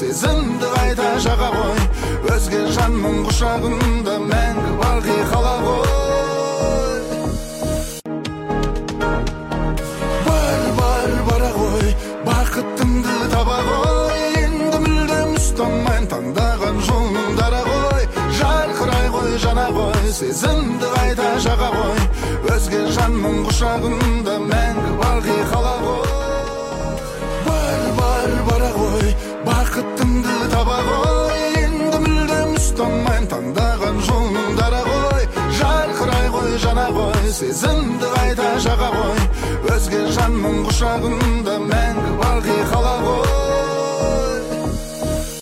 сезімді қайта жаға қой, өзге жанның құшағында мәңгі балқи қала ғой. Бар бара ғой, бақытыңды таба ғой, енді мүлдем ұстамайын таңдаған жолың дара ғой. Жарқырай ғой, жана ғой, сезімді қайта жаға қой, өзге жанның құшағында мәңгі балқи қала ғой. Бар бара ғой, бақытыңды таба ғой, енді мүлдем ұстамайын таңдаған жолың дара ғой. Жарқырай ғой, жана ғой, сезімді қайта жаға ғой, өзге жанның құшағында мәңгі балқи қала ғой.